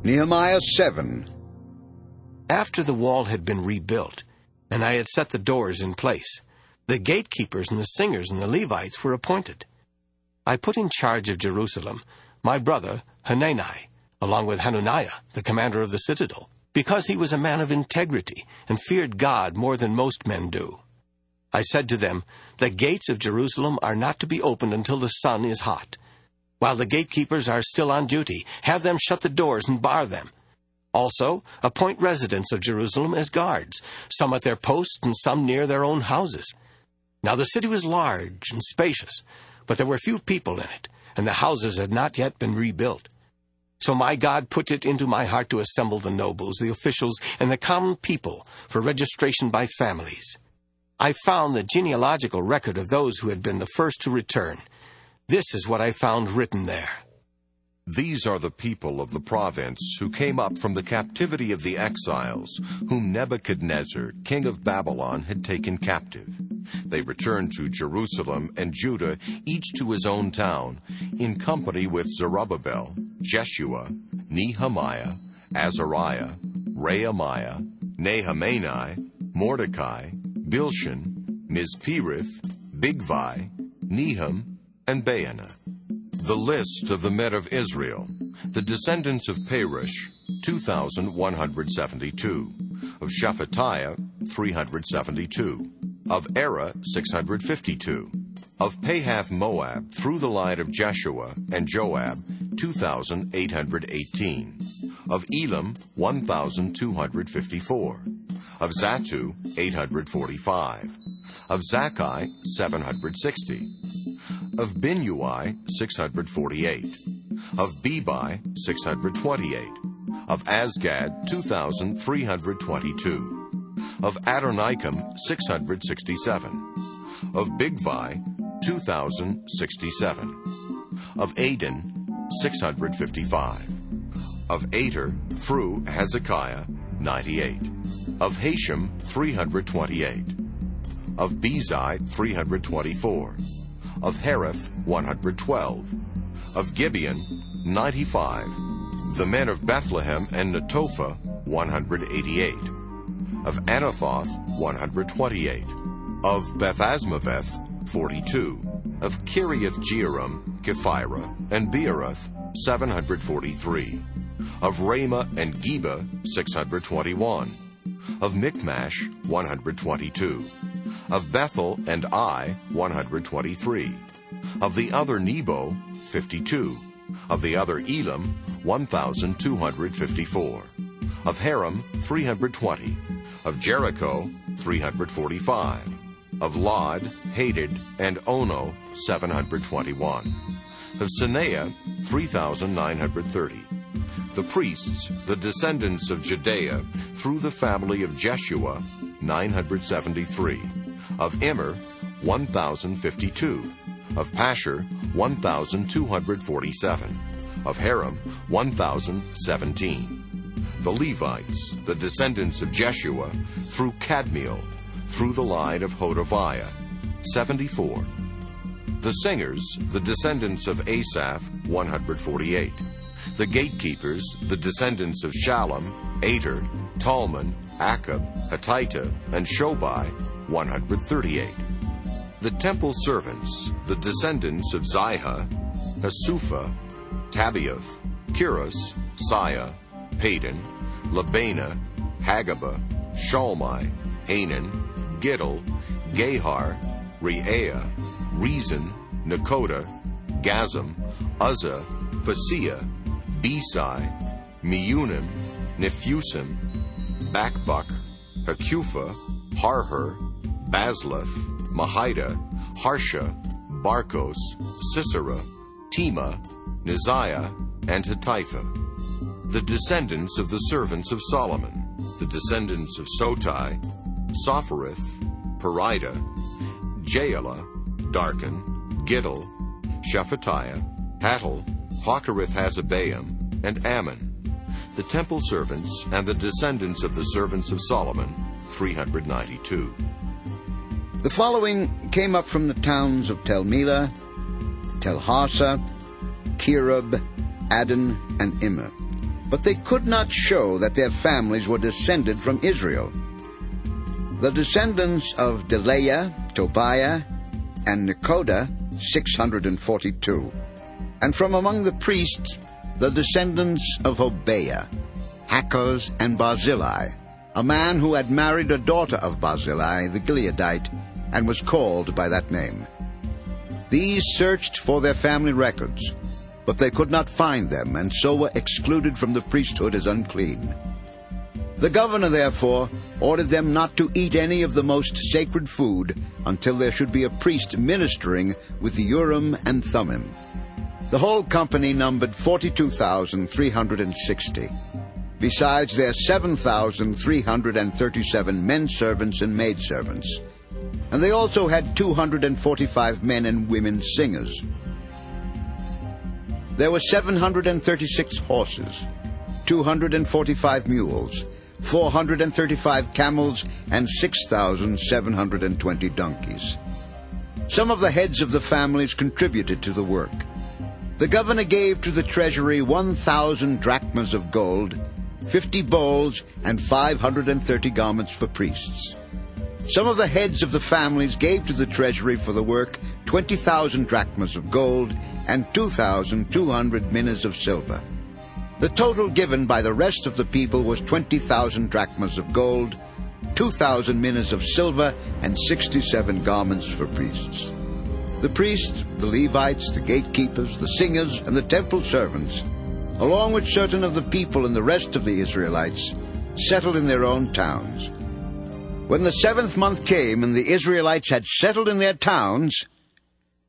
Nehemiah 7. After the wall had been rebuilt, and I had set the doors in place, the gatekeepers and the singers and the Levites were appointed. I put in charge of Jerusalem my brother Hanani, along with Hananiah, the commander of the citadel, because he was a man of integrity and feared God more than most men do. I said to them, "The gates of Jerusalem are not to be opened until the sun is hot. While the gatekeepers are still on duty, have them shut the doors and bar them. Also, appoint residents of Jerusalem as guards, some at their posts and some near their own houses." Now the city was large and spacious, but there were few people in it, and the houses had not yet been rebuilt. So my God put it into my heart to assemble the nobles, the officials, and the common people for registration by families. I found the genealogical record of those who had been the first to return. This is what I found written there. These are the people of the province who came up from the captivity of the exiles, whom Nebuchadnezzar, king of Babylon, had taken captive. They returned to Jerusalem and Judah, each to his own town, in company with Zerubbabel, Jeshua, Nehemiah, Azariah, Rehemiah, Nahamani, Mordecai, Bilshan, Mizperith, Bigvai, Nehum, and Baanah. The list of the men of Israel, the descendants of Peresh, 2,172, of Shephatiah, 372, of Erah, 652, of Pahath-Moab, through the line of Jeshua and Joab, 2,818, of Elam, 1,254, of Zattu, 845, of Zakkai, 760, of Binnui, 648, of Bebai, 628, of Azgad, 2,322, of Adonikam, 667, of Bigvai, 2,067, of Adin, 655, of Ater, through Hezekiah, 98, of Hashem, 328, of Bezai, 324, of Hariph, 112, of Gibeon, 95, the men of Bethlehem and Netophah, 188, of Anathoth, 128, of Bethazmaveth, 42, of Kiriath-Jearim, Kephirah, and Beeroth, 743, of Ramah and Geba, 621, of Michmash, 122, of Bethel and Ai, 123, of the other Nebo, 52, of the other Elam, 1,254, of Haram, 320, of Jericho, 345, of Lod, Hadid, and Ono, 721, of Senea, 3,930, the priests, the descendants of Judea, through the family of Jeshua, 973, of Immer, 1,052, of Pashur, 1,247, of Haram, 1,017. The Levites, the descendants of Jeshua, through Kadmiel, through the line of Hodaviah, 74. The singers, the descendants of Asaph, 148. The gatekeepers, the descendants of Shallum, Ater, Talmon, Akab, Hatita, and Shobai, 138. The temple servants, the descendants of Ziha, Hasupha, Tabioth, Kiros, Siah, Padon, Labana, Hagaba, Shalmai, Hanan, Giddel, Gahar, Reaiah, Rezin, Nakoda, Gazam, Uzzah, Paseah, Besai, Meunim, Nephusim, Bakbuk, Hakupha, Harher, Basleth, Mahida, Harsha, Barkos, Sisera, Tema, Neziah, and Hatipha. The descendants of the servants of Solomon, the descendants of Sotai, Sophereth, Perida, Jaela, Darkon, Giddel, Shephatiah, Hattil, Hakareth-Hazabaim, and Ammon. The temple servants and the descendants of the servants of Solomon, 392. The following came up from the towns of Tel-Melah, Tel-Harsa, Kirub, Adon, and Immer. but they could not show that their families were descended from Israel. The descendants of Delaiah, Tobiah, and Nekoda, 642. And from among the priests, the descendants of Hobaiah, Hakkoz, and Barzillai, a man who had married a daughter of Barzillai the Gileadite, and was called by that name. These searched for their family records, but they could not find them, and so were excluded from the priesthood as unclean. The governor, therefore, ordered them not to eat any of the most sacred food until there should be a priest ministering with the Urim and Thummim. The whole company numbered 42,360, besides their 7,337 men servants and maidservants. And they also had 245 men and women singers. There were 736 horses, 245 mules, 435 camels, and 6,720 donkeys. Some of the heads of the families contributed to the work. The governor gave to the treasury 1,000 drachmas of gold, 50 bowls, and 530 garments for priests. Some of the heads of the families gave to the treasury for the work 20,000 drachmas of gold and 2,200 minas of silver. The total given by the rest of the people was 20,000 drachmas of gold, 2,000 minas of silver, and 67 garments for priests. The priests, the Levites, the gatekeepers, the singers, and the temple servants, along with certain of the people and the rest of the Israelites, settled in their own towns. When the 7th month came and the Israelites had settled in their towns,